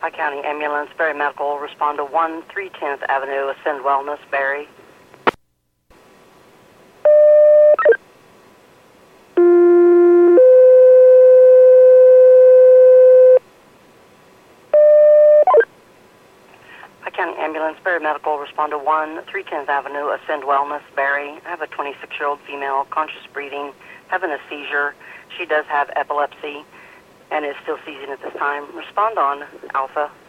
County Ambulance, Berry Medical, respond to 1-310th Avenue, Ascend Wellness, Berry. County Ambulance, Berry Medical, respond to 1-310th Avenue, Ascend Wellness, Berry. I have a 26-year-old female, conscious breathing, having a seizure. She does have epilepsy and is still seizing at this time. Respond on Alpha.